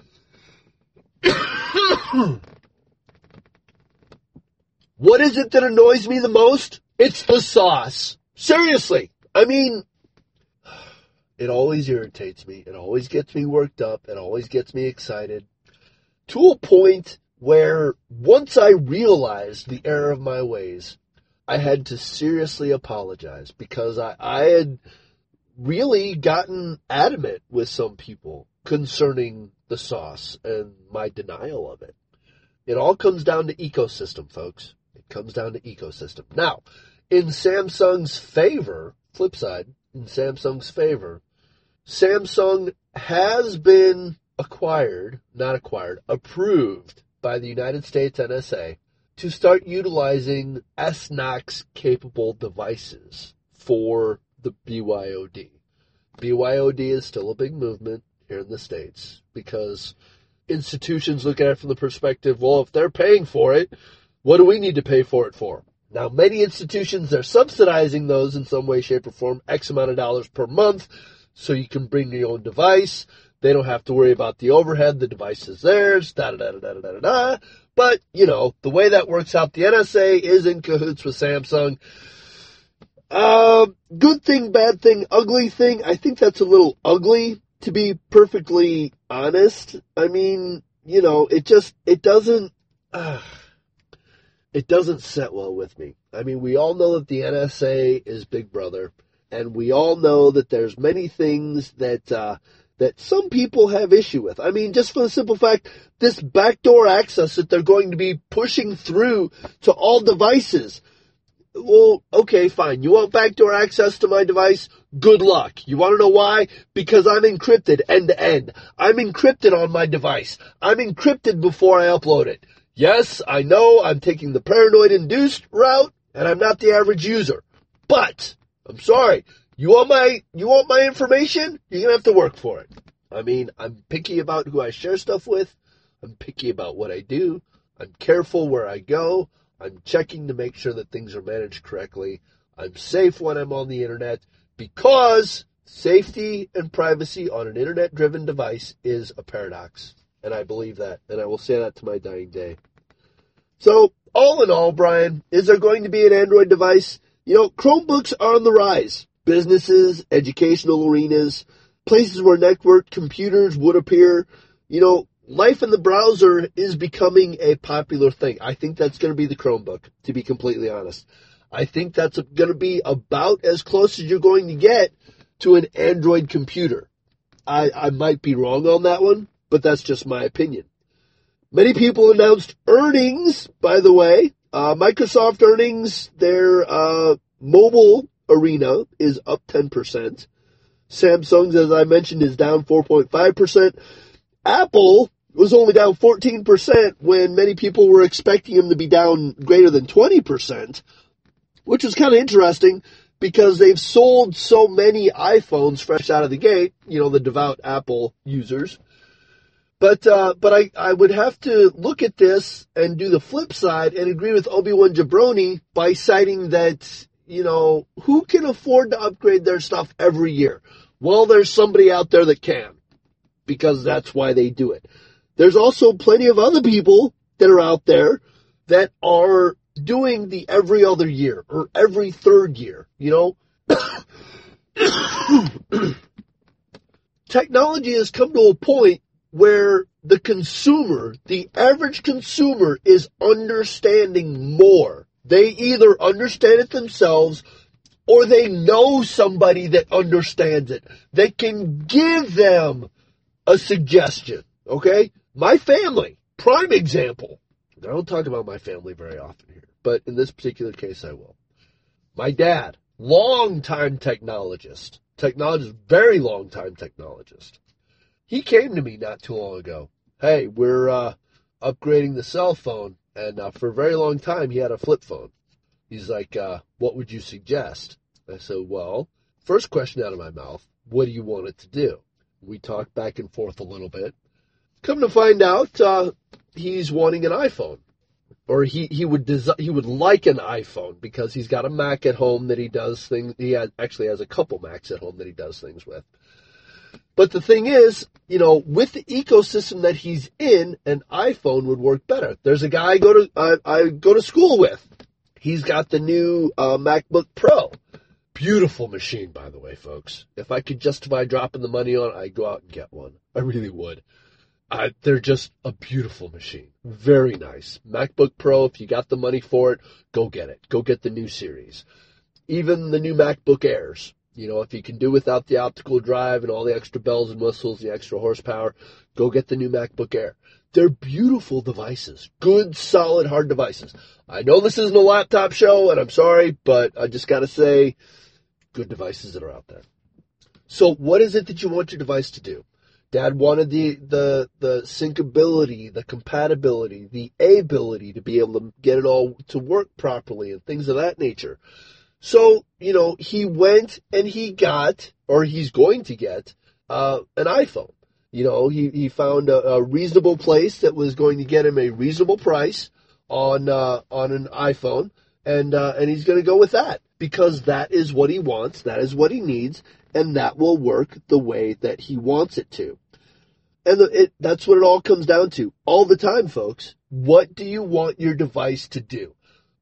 What is it that annoys me the most? It's the sauce. Seriously. I mean, it always irritates me. It always gets me worked up. It always gets me excited. To a point where once I realized the error of my ways, I had to seriously apologize because I had really gotten adamant with some people concerning the sauce and my denial of it. It all comes down to ecosystem, folks. It comes down to ecosystem. Now, in Samsung's favor, flip side, in Samsung's favor, Samsung has been approved by the United States NSA to start utilizing S-Knox capable devices for the BYOD. BYOD is still a big movement here in the States because institutions look at it from the perspective, well, if they're paying for it, what do we need to pay for it for? Now, many institutions are subsidizing those in some way, shape, or form, X amount of dollars per month, so you can bring your own device. They don't have to worry about the overhead. The device is theirs, da-da-da-da-da-da-da. But, you know, the way that works out, the NSA is in cahoots with Samsung. Good thing, bad thing, ugly thing. I think that's a little ugly, to be perfectly honest. I mean, you know, it doesn't set well with me. I mean, we all know that the NSA is Big Brother, and we all know that there's many things that some people have issue with. I mean, just for the simple fact, this backdoor access that they're going to be pushing through to all devices. Well, okay, fine. You want backdoor access to my device? Good luck. You want to know why? Because I'm encrypted end to end. I'm encrypted on my device. I'm encrypted before I upload it. Yes, I know I'm taking the paranoid-induced route, and I'm not the average user. But, I'm sorry, you want my information? You're gonna have to work for it. I mean, I'm picky about who I share stuff with. I'm picky about what I do. I'm careful where I go. I'm checking to make sure that things are managed correctly. I'm safe when I'm on the internet because safety and privacy on an internet-driven device is a paradox. And I believe that, and I will say that to my dying day. So, all in all, Brian, is there going to be an Android device? You know, Chromebooks are on the rise. Businesses, educational arenas, places where networked computers would appear. You know, life in the browser is becoming a popular thing. I think that's going to be the Chromebook, to be completely honest. I think that's going to be about as close as you're going to get to an Android computer. I might be wrong on that one, but that's just my opinion. Many people announced earnings, by the way. Microsoft earnings, their mobile arena is up 10%. Samsung's, as I mentioned, is down 4.5%. Apple was only down 14% when many people were expecting them to be down greater than 20%, which is kind of interesting because they've sold so many iPhones fresh out of the gate, you know, the devout Apple users. But I would have to look at this and do the flip side and agree with Obi-Wan Jabroni by citing that, you know, who can afford to upgrade their stuff every year? Well, there's somebody out there that can, because that's why they do it. There's also plenty of other people that are out there that are doing the every other year or every third year, you know. Technology has come to a point where the consumer, the average consumer, is understanding more. They either understand it themselves or they know somebody that understands it, that can give them a suggestion, okay? My family, prime example. I don't talk about my family very often here, but in this particular case I will. My dad, long-time technologist, very long-time technologist. He came to me not too long ago. Hey, we're upgrading the cell phone, and for a very long time he had a flip phone. He's like, what would you suggest? I said, well, first question out of my mouth, what do you want it to do? We talked back and forth a little bit. Come to find out, he's wanting an iPhone. Or he would like an iPhone because he's got a Mac at home that he does things. He actually has a couple Macs at home that he does things with. But the thing is, you know, with the ecosystem that he's in, an iPhone would work better. There's a guy I go to school with. He's got the new MacBook Pro. Beautiful machine, by the way, folks. If I could justify dropping the money on it, I'd go out and get one. I really would. They're just a beautiful machine. Very nice. MacBook Pro, if you got the money for it, go get it. Go get the new series. Even the new MacBook Airs. You know, if you can do without the optical drive and all the extra bells and whistles, the extra horsepower, go get the new MacBook Air. They're beautiful devices. Good, solid, hard devices. I know this isn't a laptop show, and I'm sorry, but I just got to say, good devices that are out there. So what is it that you want your device to do? Dad wanted the syncability, the compatibility, the ability to be able to get it all to work properly and things of that nature. So, you know, he went and he got, or he's going to get, an iPhone. You know, he found a reasonable place that was going to get him a reasonable price on an iPhone, and he's going to go with that because that is what he wants, that is what he needs, and that will work the way that he wants it to. And that's what it all comes down to. All the time, folks. What do you want your device to do?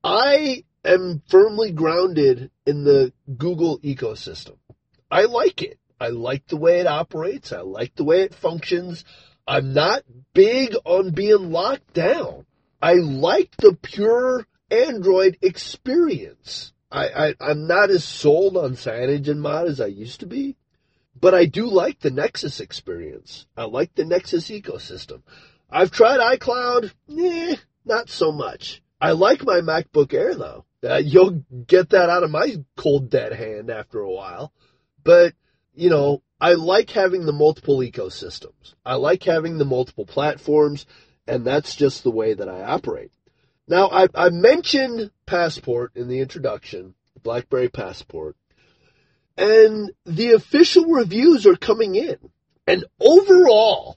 I am firmly grounded in the Google ecosystem. I like it. I like the way it operates. I like the way it functions. I'm not big on being locked down. I like the pure Android experience. I'm not as sold on CyanogenMod as I used to be. But I do like the Nexus experience. I like the Nexus ecosystem. I've tried iCloud. Not so much. I like my MacBook Air, though. You'll get that out of my cold, dead hand after a while. But, you know, I like having the multiple ecosystems. I like having the multiple platforms. And that's just the way that I operate. Now, I mentioned Passport in the introduction, BlackBerry Passport, and the official reviews are coming in. And overall,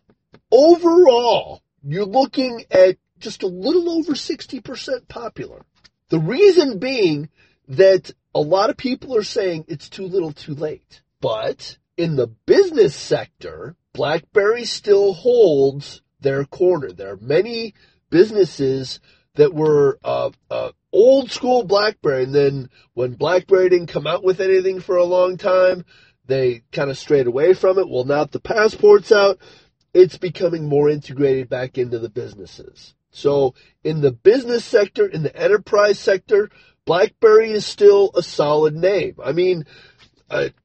you're looking at just a little over 60% popular. The reason being that a lot of people are saying it's too little too late. But in the business sector, BlackBerry still holds their corner. There are many businesses that were old school BlackBerry, and then when BlackBerry didn't come out with anything for a long time, they kind of strayed away from it. Well, now that the Passport's out, it's becoming more integrated back into the businesses. So in the business sector, in the enterprise sector, BlackBerry is still a solid name. I mean, I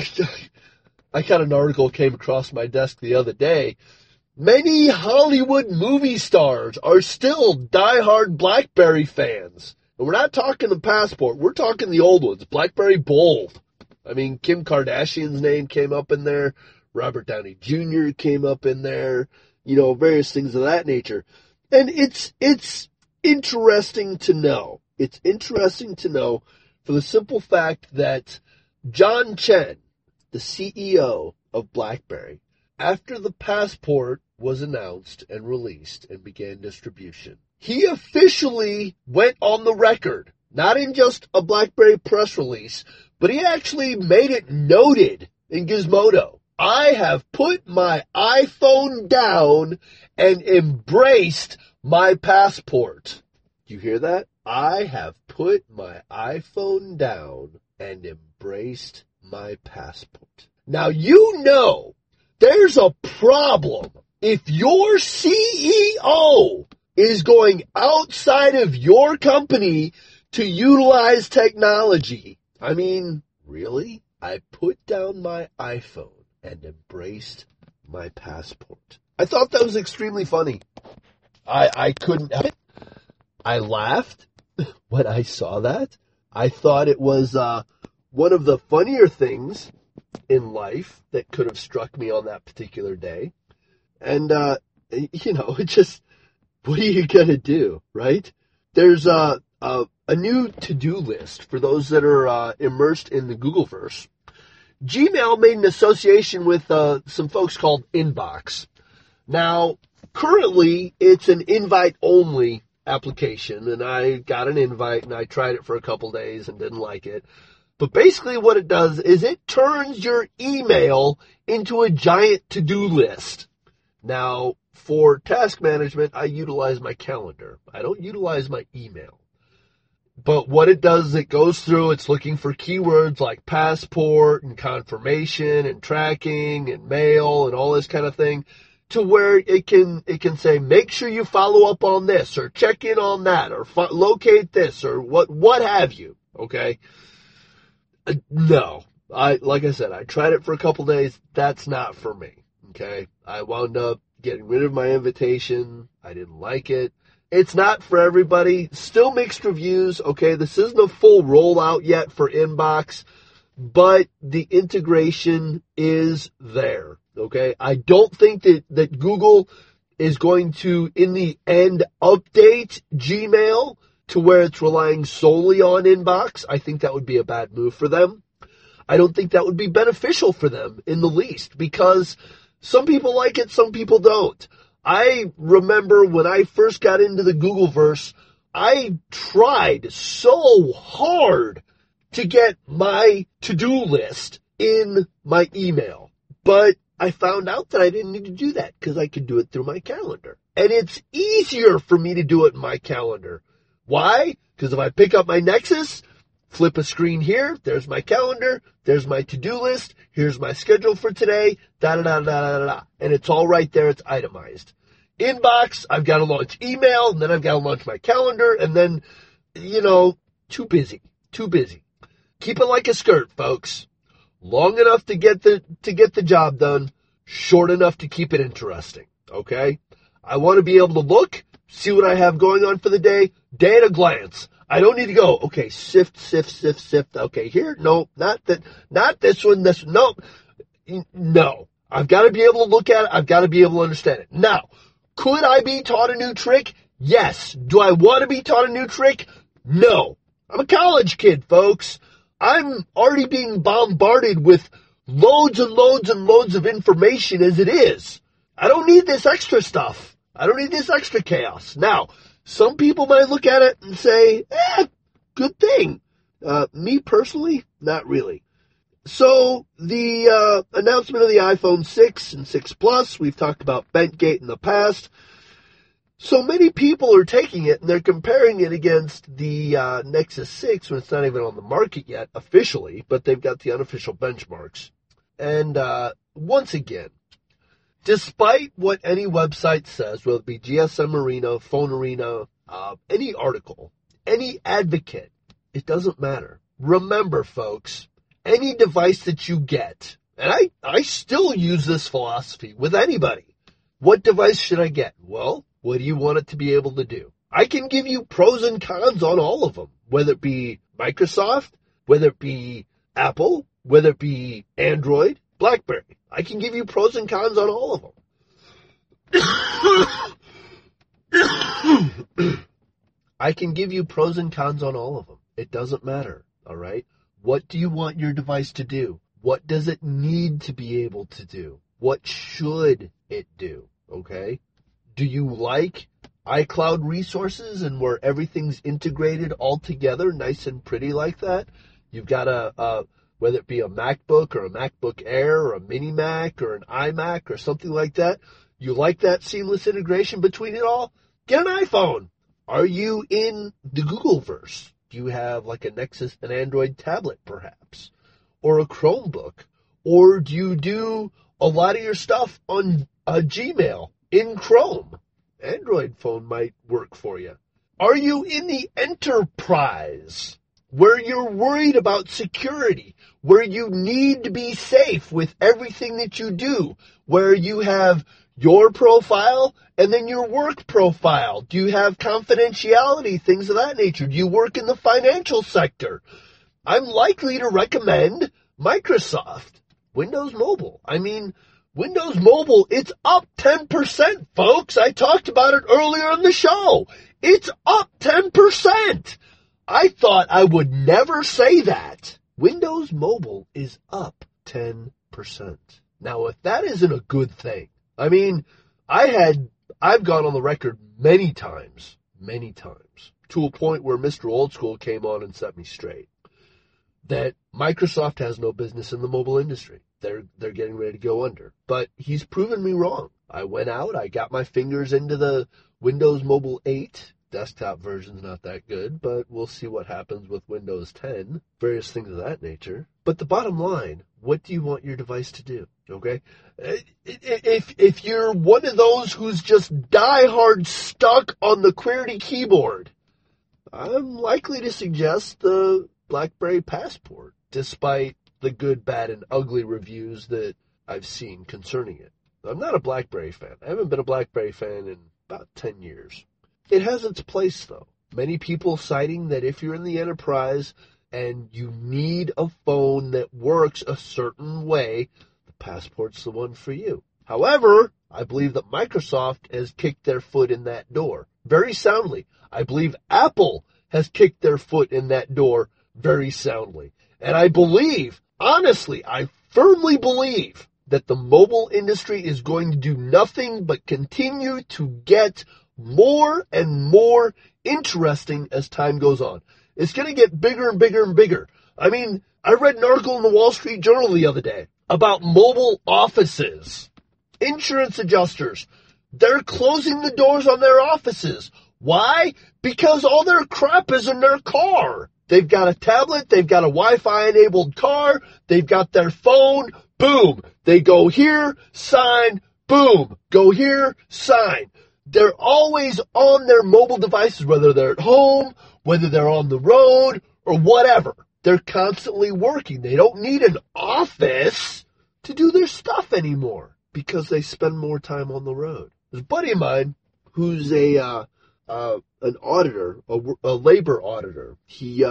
got an article came across my desk the other day. Many Hollywood movie stars are still diehard BlackBerry fans. And we're not talking the Passport. We're talking the old ones. BlackBerry Bold. I mean, Kim Kardashian's name came up in there. Robert Downey Jr. came up in there. You know, various things of that nature. And it's interesting to know. It's interesting to know for the simple fact that John Chen, the CEO of BlackBerry, after the Passport was announced and released and began distribution, he officially went on the record, not in just a BlackBerry press release, but he actually made it noted in Gizmodo. I have put my iPhone down and embraced my Passport. You hear that? I have put my iPhone down and embraced my Passport. Now, you know there's a problem if your CEO is going outside of your company to utilize technology. I mean, really? I put down my iPhone and embraced my Passport. I thought that was extremely funny. I couldn't help it. I laughed when I saw that. I thought it was one of the funnier things in life that could have struck me on that particular day. And, you know, it just, what are you going to do, right? There's a new to-do list for those that are immersed in the Googleverse. Gmail made an association with some folks called Inbox. Now, currently, it's an invite-only application, and I got an invite, and I tried it for a couple days and didn't like it. But basically what it does is it turns your email into a giant to-do list. Now, for task management, I utilize my calendar. I don't utilize my email. But what it does is it goes through, it's looking for keywords like passport and confirmation and tracking and mail and all this kind of thing, to where it can say, make sure you follow up on this, or check in on that, or locate this, or what have you, okay? No. Like I said, I tried it for a couple days. That's not for me, okay? I wound up getting rid of my invitation. I didn't like it. It's not for everybody. Still mixed reviews, okay? This isn't a full rollout yet for Inbox, but the integration is there, okay? I don't think that Google is going to, in the end, update Gmail to where it's relying solely on Inbox. I think that would be a bad move for them. I don't think that would be beneficial for them in the least, because some people like it, some people don't. I remember when I first got into the Googleverse, I tried so hard to get my to-do list in my email. But I found out that I didn't need to do that because I could do it through my calendar. And it's easier for me to do it in my calendar. Why? Because if I pick up my Nexus, flip a screen here, there's my calendar, there's my to-do list, here's my schedule for today, da-da-da-da-da-da-da. And it's all right there, it's itemized. Inbox, I've got to launch email, and then I've got to launch my calendar, and then, you know, too busy. Keep it like a skirt, folks. Long enough to get the job done, short enough to keep it interesting, okay? I want to be able to look, see what I have going on for the day at a glance. I don't need to go, okay, sift. Okay, here, no, not this one, no. I've got to be able to look at it. I've got to be able to understand it. Now, Could I be taught a new trick? Yes. Do I want to be taught a new trick? No. I'm a college kid, folks. I'm already being bombarded with loads and loads and loads of information as it is. I don't need this extra stuff. I don't need this extra chaos. Now, some people might look at it and say, good thing. Me personally, not really. So, the announcement of the iPhone 6 and 6 Plus, we've talked about Bentgate in the past. So many people are taking it and they're comparing it against the Nexus 6 when it's not even on the market yet officially, but they've got the unofficial benchmarks. And once again, despite what any website says, whether it be GSM Arena, Phone Arena, any article, any advocate, it doesn't matter. Remember, folks, any device that you get, and I still use this philosophy with anybody. What device should I get? Well, what do you want it to be able to do? I can give you pros and cons on all of them, whether it be Microsoft, whether it be Apple, whether it be Android, BlackBerry. I can give you pros and cons on all of them. I can give you pros and cons on all of them. It doesn't matter, all right? What do you want your device to do? What does it need to be able to do? What should it do, okay? Do you like iCloud resources and where everything's integrated all together, nice and pretty like that? You've got whether it be a MacBook or a MacBook Air or a Mini Mac or an iMac or something like that, you like that seamless integration between it all? Get an iPhone. Are you in the Googleverse? Do you have like a Nexus, an Android tablet perhaps, or a Chromebook? Or do you do a lot of your stuff on Gmail in Chrome? Android phone might work for you. Are you in the enterprise where you're worried about security, where you need to be safe with everything that you do, where you have your profile and then your work profile? Do you have confidentiality, things of that nature? Do you work in the financial sector? I'm likely to recommend Microsoft. Windows Mobile. I mean, Windows Mobile, it's up 10%, folks. I talked about it earlier in the show. It's up 10%. I thought I would never say that. Windows Mobile is up 10%. Now, if that isn't a good thing, I mean, I've gone on the record many times, to a point where Mr. Old School came on and set me straight, that Microsoft has no business in the mobile industry. They're getting ready to go under. But he's proven me wrong. I went out, I got my fingers into the Windows Mobile 8. Desktop version's not that good, but we'll see what happens with Windows 10, various things of that nature. But the bottom line, what do you want your device to do? Okay? If you're one of those who's just diehard stuck on the QWERTY keyboard, I'm likely to suggest the BlackBerry Passport, despite the good, bad, and ugly reviews that I've seen concerning it. I'm not a BlackBerry fan. I haven't been a BlackBerry fan in about 10 years. It has its place, though. Many people citing that if you're in the enterprise and you need a phone that works a certain way, the Passport's the one for you. However, I believe that Microsoft has kicked their foot in that door very soundly. I believe Apple has kicked their foot in that door very soundly. And I believe, honestly, I firmly believe that the mobile industry is going to do nothing but continue to get more and more interesting as time goes on. It's going to get bigger and bigger and bigger. I mean, I read an article in the Wall Street Journal the other day about mobile offices. Insurance adjusters, they're closing the doors on their offices. Why? Because all their crap is in their car. They've got a tablet, they've got a Wi-Fi enabled car, they've got their phone, boom. They go here, sign, boom. Go here, sign. They're always on their mobile devices, whether they're at home, whether they're on the road, or whatever. They're constantly working. They don't need an office to do their stuff anymore because they spend more time on the road. There's a buddy of mine who's an auditor, a labor auditor. He's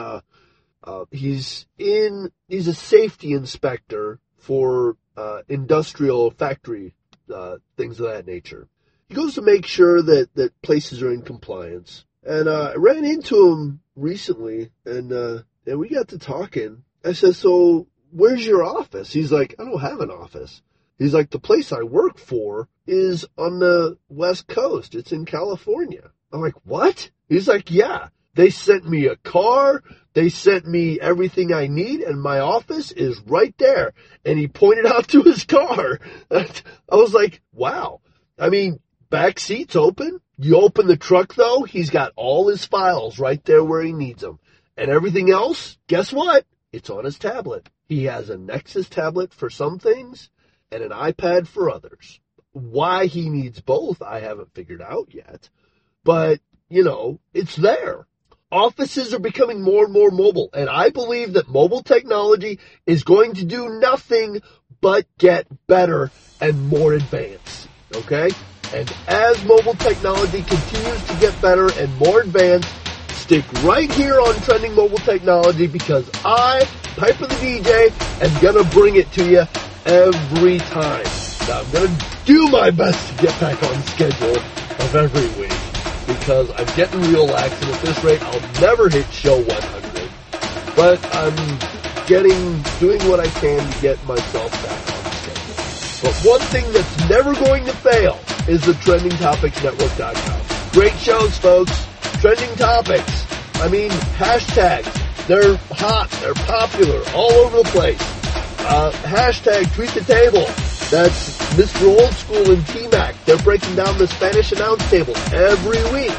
a safety inspector for industrial factory things of that nature. He goes to make sure that places are in compliance. And I ran into him recently, and we got to talking. I said, so where's your office? He's like, I don't have an office. He's like, the place I work for is on the West Coast. It's in California. I'm like, what? He's like, yeah. They sent me a car. They sent me everything I need, and my office is right there. And he pointed out to his car. I was like, wow. I mean, back seat's open. You open the truck, though, he's got all his files right there where he needs them. And everything else, guess what? It's on his tablet. He has a Nexus tablet for some things and an iPad for others. Why he needs both, I haven't figured out yet. But, it's there. Offices are becoming more and more mobile, and I believe that mobile technology is going to do nothing but get better and more advanced, okay? And as mobile technology continues to get better and more advanced, stick right here on Trending Mobile Technology, because I, Piper the DJ, am going to bring it to you every time. Now, I'm going to do my best to get back on schedule of every week, because I'm getting real lax, and at this rate, I'll never hit show 100. But I'm doing what I can to get myself back on schedule. But one thing that's never going to fail is the TrendingTopicsNetwork.com. Great shows, folks. Trending topics. I mean, hashtags. They're hot. They're popular all over the place. Hashtag Tweet the Table. That's Mr. Old School and T-Mac. They're breaking down the Spanish announce table every week.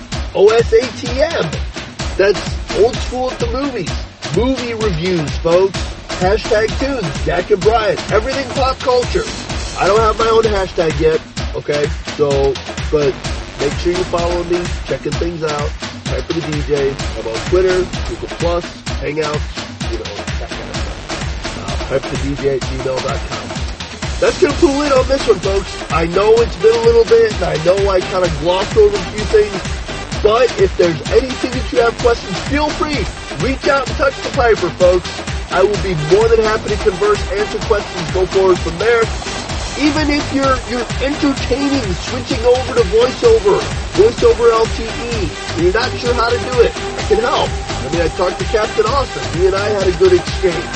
OSATM. That's Old School at the Movies. Movie reviews, folks. Hashtag Tunes. Jack and Brian. Everything pop culture. I don't have my own hashtag yet. Okay? But make sure you follow me. Checking things out. Type for the DJ. I'm on Twitter, Google+, Hangouts, that kind of stuff. PiperTheDJ@gmail.com. That's going to pull in on this one, folks. I know it's been a little bit, and I know I kind of glossed over a few things, but if there's anything that you have questions, feel free. Reach out and touch the Piper, folks. I will be more than happy to converse, answer questions, go forward from there. Even if you're entertaining, switching over to voiceover LTE, and you're not sure how to do it, I can help. I mean, I talked to Captain Austin. He and I had a good exchange.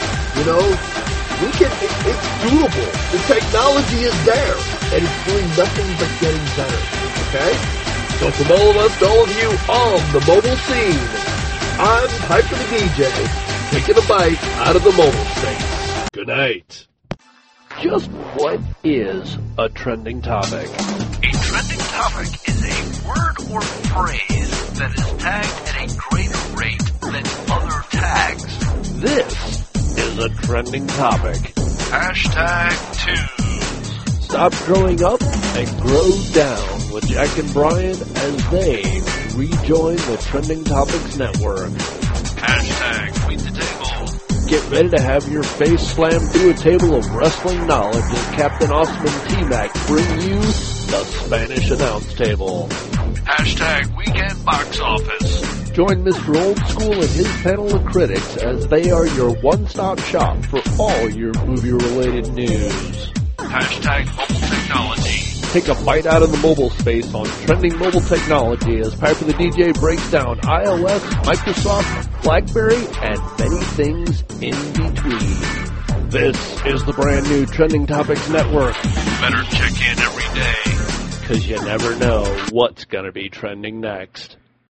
It's doable. The technology is there, and it's doing nothing but getting better, okay? So from all of us to all of you on the mobile scene, I'm Piper the DJ, taking a bite out of the mobile space. Good night. Just what is a trending topic? A trending topic is a word or phrase that is tagged at a greater rate than other tags. This is a trending topic. Hashtag Tunes. Stop growing up and grow down with Jack and Brian as they rejoin the Trending Topics Network. Hashtag Tweet the Table. Get ready to have your face slammed through a table of wrestling knowledge as Captain Austin and T-Mac bring you the Spanish announce table. Hashtag Weekend Box Office. Join Mr. Old School and his panel of critics as they are your one-stop shop for all your movie-related news. Hashtag Mobile Technology. Take a bite out of the mobile space on Trending Mobile Technology as Piper the DJ breaks down iOS, Microsoft, BlackBerry, and many things in between. This is the brand new Trending Topics Network. Better check in every day, 'cause you never know what's gonna be trending next.